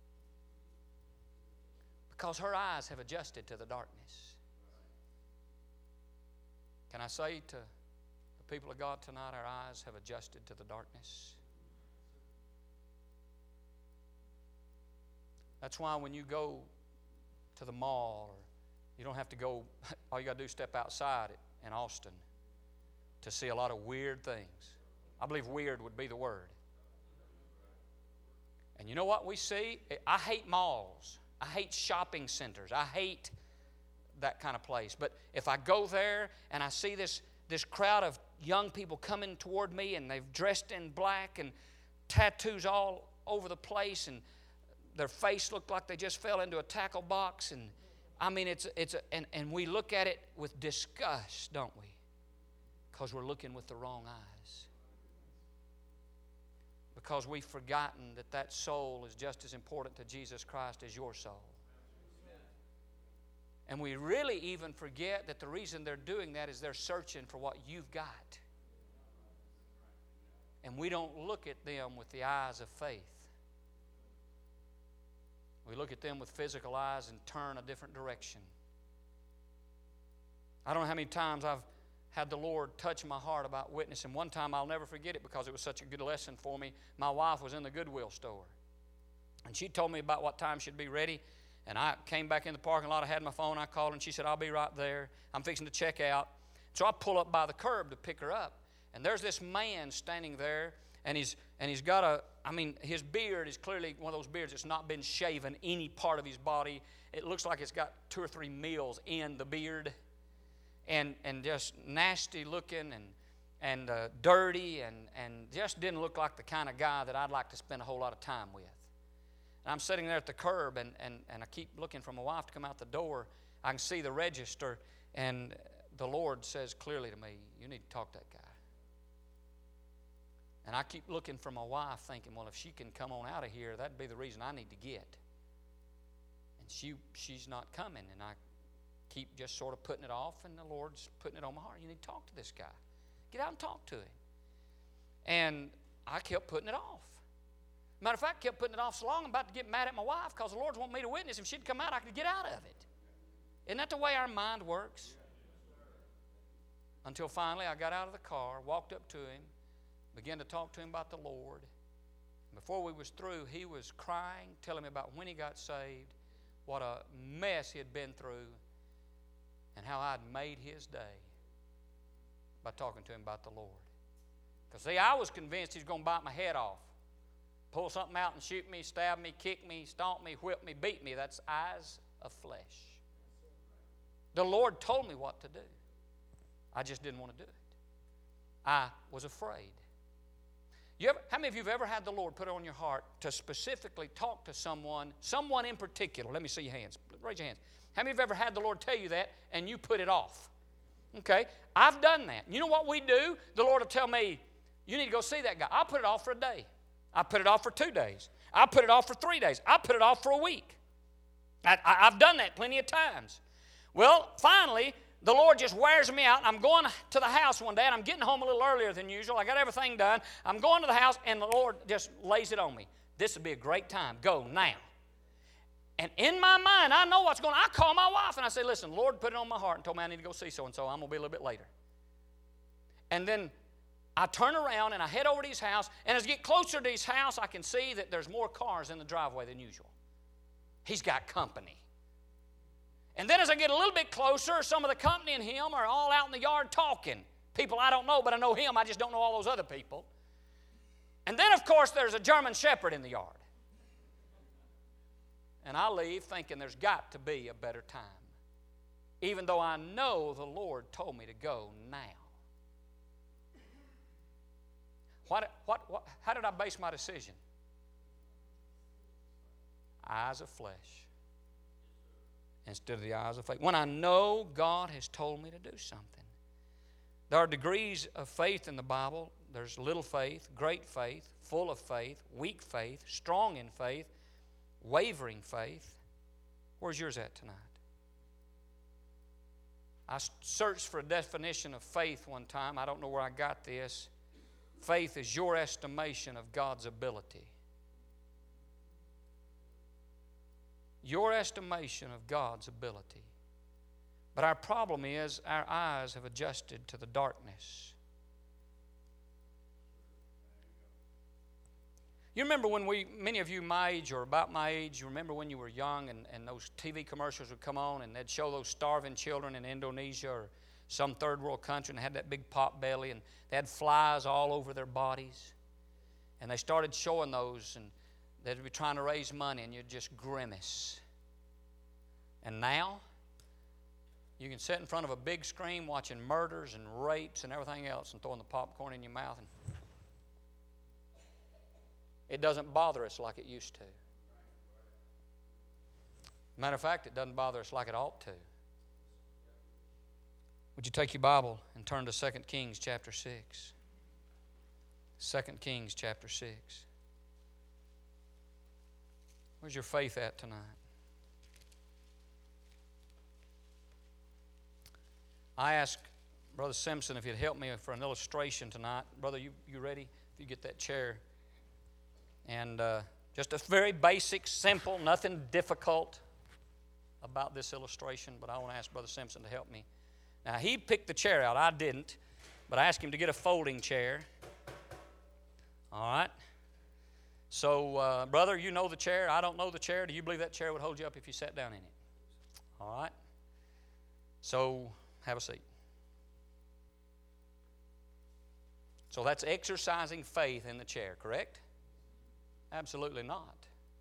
Because her eyes have adjusted to the darkness. Can I say to the people of God tonight, our eyes have adjusted to the darkness? That's why when you go to the mall, or you don't have to go, all you got to do is step outside in Austin to see a lot of weird things. I believe weird would be the word. And you know what we see? I hate malls. I hate shopping centers. I hate that kind of place. But if I go there and I see this crowd of young people coming toward me, and they've dressed in black and tattoos all over the place, and their face looked like they just fell into a tackle box, and I mean and we look at it with disgust, don't we? Because we're looking with the wrong eyes. Because we've forgotten that soul is just as important to Jesus Christ as your soul. And we really even forget that the reason they're doing that is they're searching for what you've got. And we don't look at them with the eyes of faith. We look at them with physical eyes and turn a different direction. I don't know how many times I've had the Lord touch my heart about witnessing. One time, I'll never forget it because it was such a good lesson for me. My wife was in the Goodwill store, and she told me about what time she'd be ready, and I came back in the parking lot. I had my phone. I called her, and she said, I'll be right there. I'm fixing to check out. So I pull up by the curb to pick her up, and there's this man standing there, and he's got his beard is clearly one of those beards that's not been shaven any part of his body. It looks like it's got 2 or 3 meals in the beard. And just nasty looking and dirty and just didn't look like the kind of guy that I'd like to spend a whole lot of time with. And I'm sitting there at the curb, and I keep looking for my wife to come out the door. I can see the register, and the Lord says clearly to me, you need to talk to that guy. And I keep looking for my wife thinking, well, if she can come on out of here, that'd be the reason I need to get. And she's not coming, and I keep just sort of putting it off, and the Lord's putting it on my heart. You need to talk to this guy. Get out and talk to him. And I kept putting it off. Matter of fact, I kept putting it off so long, I'm about to get mad at my wife because the Lord wanted me to witness. If she'd come out, I could get out of it. Isn't that the way our mind works? Until finally I got out of the car, walked up to him, began to talk to him about the Lord. Before we was through, he was crying, telling me about when he got saved, what a mess he had been through, and how I'd made his day by talking to him about the Lord. Because, see, I was convinced he's going to bite my head off, pull something out and shoot me, stab me, kick me, stomp me, whip me, beat me. That's eyes of flesh. The Lord told me what to do. I just didn't want to do it. I was afraid. How many of you have ever had the Lord put it on your heart to specifically talk to someone in particular? Let me see your hands. Raise your hands. How many of you have ever had the Lord tell you that and you put it off? Okay, I've done that. You know what we do? The Lord will tell me, you need to go see that guy. I'll put it off for a day. I put it off for 2 days. I put it off for 3 days. I put it off for a week. I've done that plenty of times. Well, finally, the Lord just wears me out. I'm going to the house one day, and I'm getting home a little earlier than usual. I got everything done. I'm going to the house, and the Lord just lays it on me. This would be a great time. Go now. And in my mind, I know what's going on. I call my wife, and I say, listen, Lord put it on my heart and told me I need to go see so-and-so. I'm going to be a little bit later. And then I turn around and I head over to his house, and as I get closer to his house, I can see that there's more cars in the driveway than usual. He's got company. And then as I get a little bit closer, some of the company and him are all out in the yard talking. People I don't know, but I know him. I just don't know all those other people. And then, of course, there's a German Shepherd in the yard. And I leave thinking there's got to be a better time, even though I know the Lord told me to go now. How did I base my decision? Eyes of flesh instead of the eyes of faith. When I know God has told me to do something. There are degrees of faith in the Bible. There's little faith, great faith, full of faith, weak faith, strong in faith, wavering faith. Where's yours at tonight? I searched for a definition of faith one time. I don't know where I got this. Faith is your estimation of God's ability. Your estimation of God's ability. But our problem is our eyes have adjusted to the darkness. You remember when many of you my age or about my age, you remember when you were young and those TV commercials would come on and they'd show those starving children in Indonesia or some third world country and they had that big pot belly and they had flies all over their bodies. And they started showing those and they'd be trying to raise money and you'd just grimace. And now, you can sit in front of a big screen watching murders and rapes and everything else and throwing the popcorn in your mouth. And it doesn't bother us like it used to. Matter of fact, it doesn't bother us like it ought to. Would you take your Bible and turn to 2 Kings chapter 6? 2 Kings chapter 6. Where's your faith at tonight? I asked Brother Simpson if he'd help me for an illustration tonight. Brother, you ready? If you get that chair. And just a very basic, simple, nothing difficult about this illustration, but I want to ask Brother Simpson to help me. Now, he picked the chair out. I didn't, but I asked him to get a folding chair. All right? So, brother, you know the chair. I don't know the chair. Do you believe that chair would hold you up if you sat down in it? All right? So, have a seat. So that's exercising faith in the chair, correct? Absolutely not.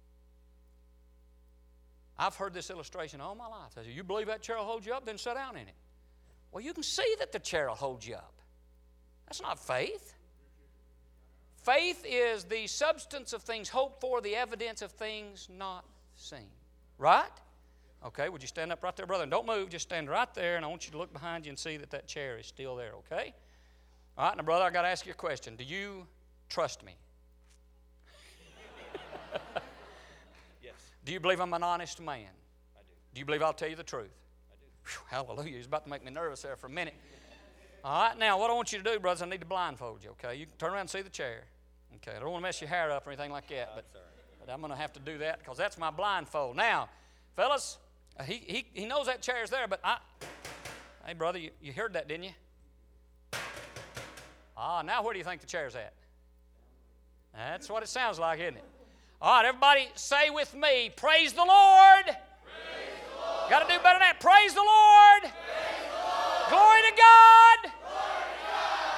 I've heard this illustration all my life. I say, you believe that chair will hold you up? Then sit down in it. Well, you can see that the chair will hold you up. That's not faith. Faith is the substance of things hoped for, the evidence of things not seen. Right? Okay, would you stand up right there, brother? And don't move, just stand right there, and I want you to look behind you and see that that chair is still there, okay? All right, now, brother, I've got to ask you a question. Do you trust me? Yes. Do you believe I'm an honest man? I do. Do you believe I'll tell you the truth? I do. Whew, hallelujah. He's about to make me nervous there for a minute. All right, now, what I want you to do, brothers, I need to blindfold you, okay? You can turn around and see the chair. Okay, I don't want to mess your hair up or anything like that, but I'm going to have to do that because that's my blindfold. Now, fellas, he knows that chair's there, but hey, brother, you heard that, didn't you? Now where do you think the chair's at? That's what it sounds like, isn't it? All right, everybody say with me, praise the Lord. Praise the Lord. Got to do better than that. Praise the Lord. Praise the Lord. Glory to God. Glory to God.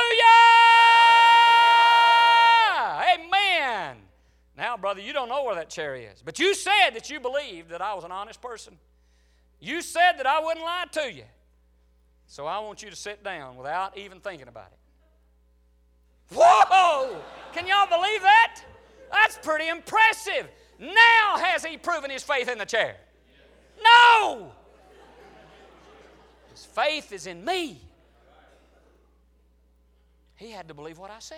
Hallelujah. Amen. Now, brother, you don't know where that chair is, but you said that you believed that I was an honest person. You said that I wouldn't lie to you. So I want you to sit down without even thinking about it. Whoa! Can y'all believe that? That's pretty impressive. Now has he proven his faith in the chair? No! His faith is in me. He had to believe what I said.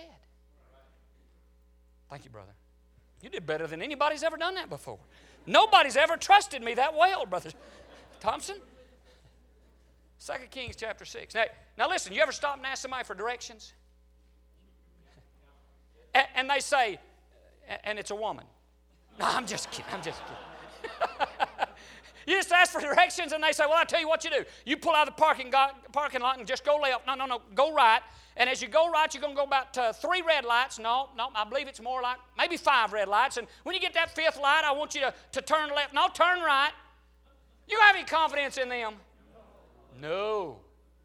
Thank you, brother. You did better than anybody's ever done that before. Nobody's ever trusted me that well, Brother Thompson. 2 Kings chapter 6. Now listen, you ever stop and ask somebody for directions? And they say, and it's a woman. No, I'm just kidding. You just ask for directions and they say, well, I'll tell you what you do. You pull out of the parking lot and just go left. No, go right. And as you go right, you're going to go about 3 red lights. No, I believe it's more like maybe 5 red lights. And when you get that 5th light, I want you to turn left. No, turn right. You have any confidence in them? No.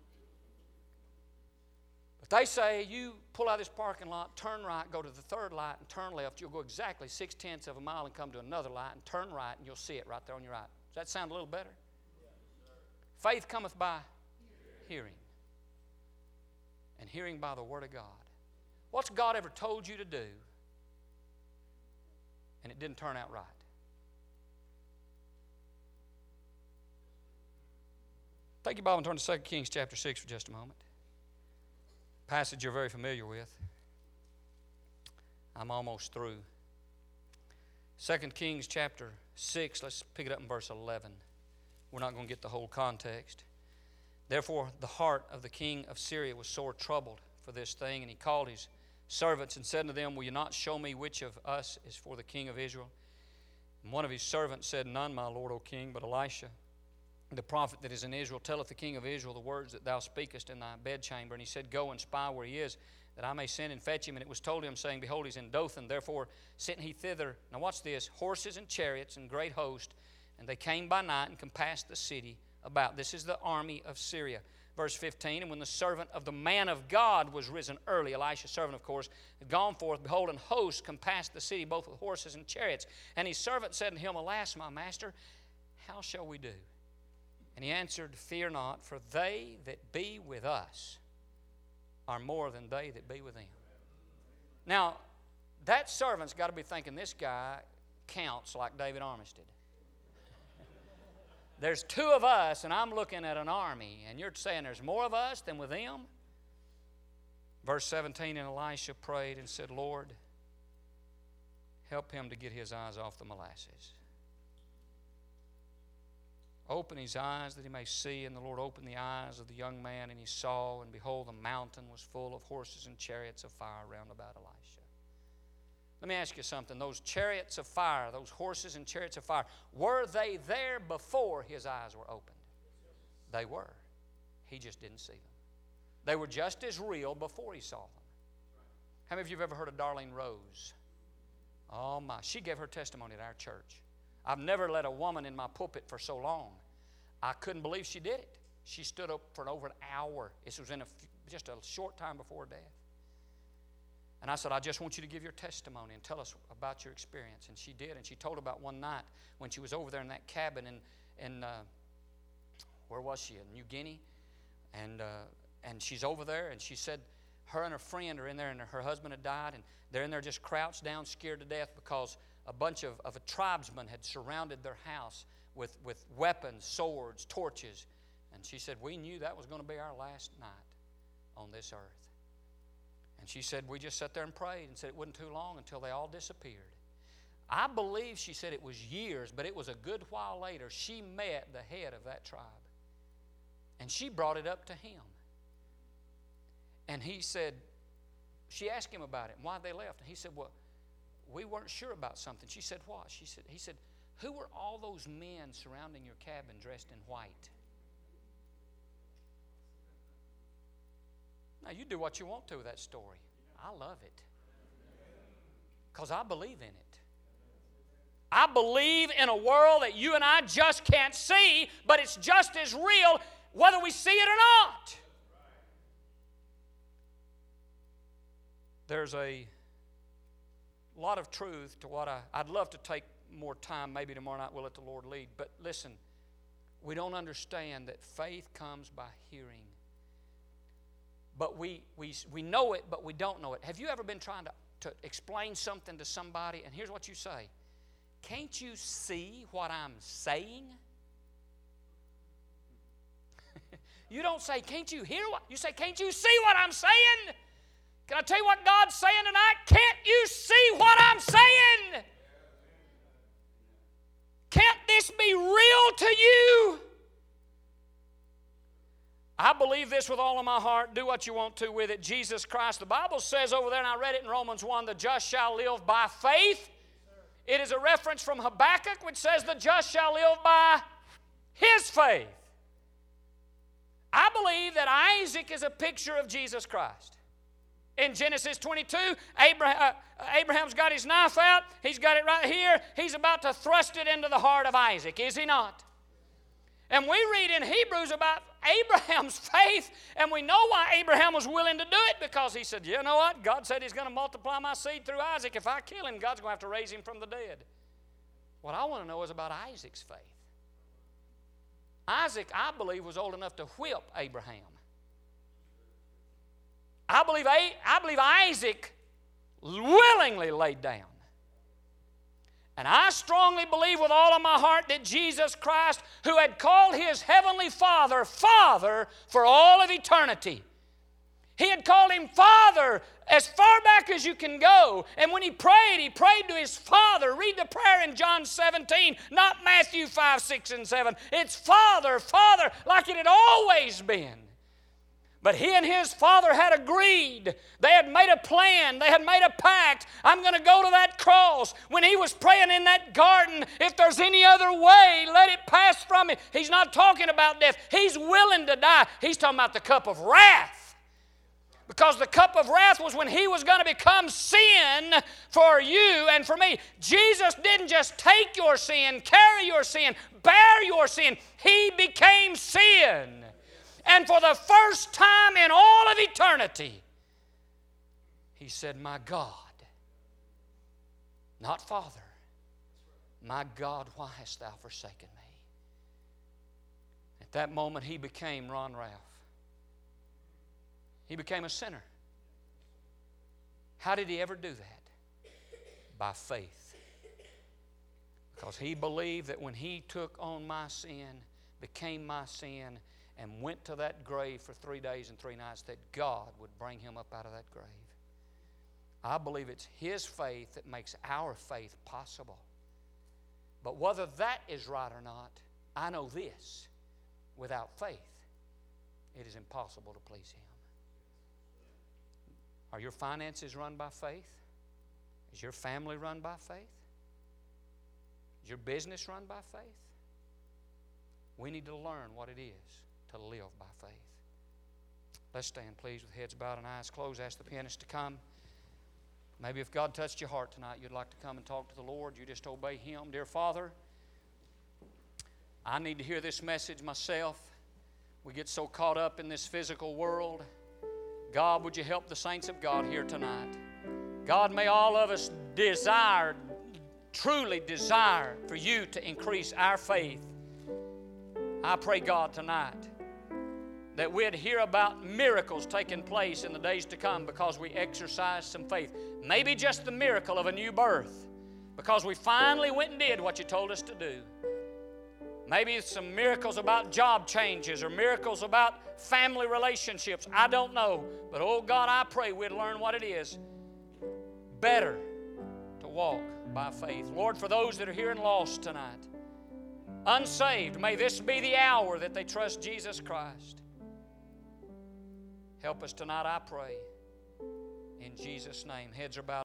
But they say, you pull out of this parking lot, turn right, go to the 3rd light, and turn left. You'll go exactly 6/10 of a mile and come to another light, and turn right, and you'll see it right there on your right. Does that sound a little better? Faith cometh by hearing. And hearing by the Word of God. What's God ever told you to do and it didn't turn out right? Take your Bible and turn to 2 Kings chapter 6 for just a moment. Passage you're very familiar with. I'm almost through. 2 Kings chapter 6, let's pick it up in verse 11. We're not going to get the whole context. Therefore, the heart of the king of Syria was sore troubled for this thing, and he called his servants and said unto them, will you not show me which of us is for the king of Israel? And one of his servants said, none, my lord, O king, but Elisha, the prophet that is in Israel, telleth the king of Israel the words that thou speakest in thy bedchamber. And he said, go and spy where he is, that I may send and fetch him. And it was told him, saying, behold, he's in Dothan. Therefore sent he thither, now watch this, horses and chariots and great host, and they came by night and compassed the city about. This is the army of Syria. Verse 15, and when the servant of the man of God was risen early, Elisha's servant, of course, had gone forth, behold, an host compassed the city, both with horses and chariots. And his servant said unto him, alas, my master, how shall we do? And he answered, fear not, for they that be with us are more than they that be with them. Now, that servant's got to be thinking, this guy counts like David Armistead. There's 2 of us, and I'm looking at an army, and you're saying there's more of us than with them? Verse 17, and Elisha prayed and said, Lord, help him to get his eyes off the molasses. Open his eyes that he may see. And the Lord opened the eyes of the young man, and he saw, and behold, the mountain was full of horses and chariots of fire round about Elisha. Let me ask you something. Those chariots of fire, those horses and chariots of fire, were they there before his eyes were opened? They were. He just didn't see them. They were just as real before he saw them. How many of you have ever heard of Darlene Rose? Oh my, she gave her testimony at our church. I've never let a woman in my pulpit for so long. I couldn't believe she did it. She stood up for over an hour. This was in just a short time before her death. And I said, I just want you to give your testimony and tell us about your experience. And she did. And she told about one night when she was over there in that cabin in where was she? In New Guinea. And she's over there, and she said her and her friend are in there, and her husband had died, and they're in there just crouched down, scared to death, because a bunch of tribesmen had surrounded their house with weapons, swords, torches. And she said, we knew that was going to be our last night on this earth. And she said, we just sat there and prayed, and said it wasn't too long until they all disappeared. I believe she said it was years, but it was a good while later she met the head of that tribe. And she brought it up to him. And he said, she asked him about it and why they left. And he said, well, we weren't sure about something. She said, what? He said, who were all those men surrounding your cabin dressed in white? Now, you do what you want to with that story. I love it. Because I believe in it. I believe in a world that you and I just can't see, but it's just as real whether we see it or not. There's a lot of truth to what I'd love to take more time. Maybe tomorrow night we'll let the Lord lead. But listen, we don't understand that faith comes by hearing. But we know it, but we don't know it. Have you ever been trying to explain something to somebody, and here's what you say. Can't you see what I'm saying? You don't say, can't you hear what? You say, can't you see what I'm saying? Can I tell you what God's saying tonight? Can't you see what I'm saying? Can't this be real to you? I believe this with all of my heart. Do what you want to with it. Jesus Christ, the Bible says over there, and I read it in Romans 1, the just shall live by faith. It is a reference from Habakkuk, which says the just shall live by his faith. I believe that Isaac is a picture of Jesus Christ. In Genesis 22, Abraham's got his knife out. He's got it right here. He's about to thrust it into the heart of Isaac, is he not? And we read in Hebrews about Abraham's faith, and we know why Abraham was willing to do it, because he said, you know what? God said he's going to multiply my seed through Isaac. If I kill him, God's going to have to raise him from the dead. What I want to know is about Isaac's faith. Isaac, I believe, was old enough to whip Abraham. I believe Isaac willingly laid down. And I strongly believe with all of my heart that Jesus Christ, who had called his heavenly Father, Father for all of eternity, he had called him Father as far back as you can go. And when he prayed to his Father. Read the prayer in John 17, not Matthew 5, 6, and 7. It's Father, Father, like it had always been. But he and his father had agreed. They had made a plan. They had made a pact. I'm going to go to that cross. When he was praying in that garden, if there's any other way, let it pass from me. He's not talking about death. He's willing to die. He's talking about the cup of wrath. Because the cup of wrath was when he was going to become sin for you and for me. Jesus didn't just take your sin, carry your sin, bear your sin. He became sin. And for the first time in all of eternity, he said, my God, not Father, my God, why hast thou forsaken me? At that moment, he became Ron Ralph. He became a sinner. How did he ever do that? By faith. Because he believed that when he took on my sin, became my sin, and went to that grave for 3 days and 3 nights, that God would bring him up out of that grave. I believe it's his faith that makes our faith possible. But whether that is right or not, I know this. Without faith, it is impossible to please him. Are your finances run by faith? Is your family run by faith? Is your business run by faith? We need to learn what it is to live by faith. Let's stand, please, with heads bowed and eyes closed. Ask the pianist to come. Maybe if God touched your heart tonight, you'd like to come and talk to the Lord. You just obey him. Dear Father, I need to hear this message myself. We get so caught up in this physical world. God, would you help the saints of God here tonight? God, may all of us truly desire for you to increase our faith. I pray, God, tonight that we'd hear about miracles taking place in the days to come because we exercised some faith. Maybe just the miracle of a new birth because we finally went and did what you told us to do. Maybe it's some miracles about job changes or miracles about family relationships. I don't know. But, oh God, I pray we'd learn what it is better to walk by faith. Lord, for those that are here and lost tonight, unsaved, may this be the hour that they trust Jesus Christ. Help us tonight, I pray. In Jesus' name. Heads are bowed.